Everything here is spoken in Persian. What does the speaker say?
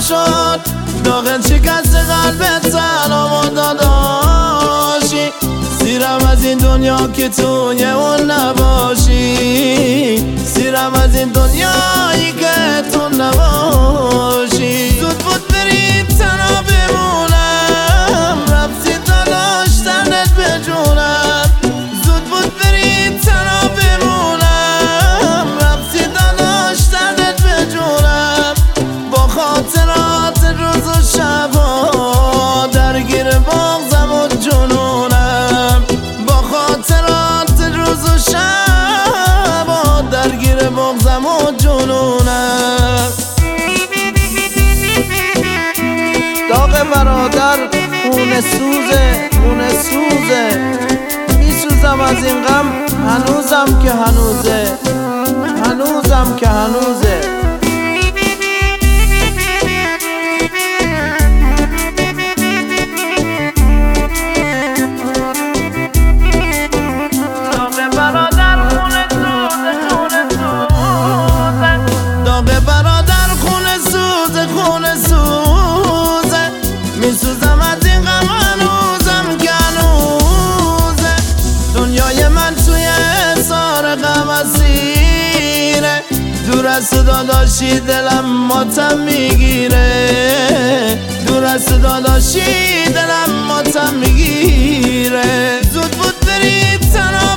شد داغت شکست قلبت سلام و داداشی سیرم از این دنیا که توی اون نباشی سیرم از این دنیایی که تو نباشی زود بود بری تنها بمونم رفتی داداش تنت به جونم زود بود بری تنها بمونم رفتی داداش تنت به جونم با خاطرات روز و شبا درگیر بغضم و جنونم با خاطرات روز و شبا درگیر بغضم و جنونم داغ برادر خونه سوزه خونه سوزه میسوزم از این غم هنوزم که هنوزه هنوزم که هنوزه میسوزم از این غم هنوزم که هنوزه دنیای من توی حصار غم اسیره دور از تو داداشی دلم ماتم میگیره دور از تو داداشی دلم ماتم میگیره زود بود بری تنها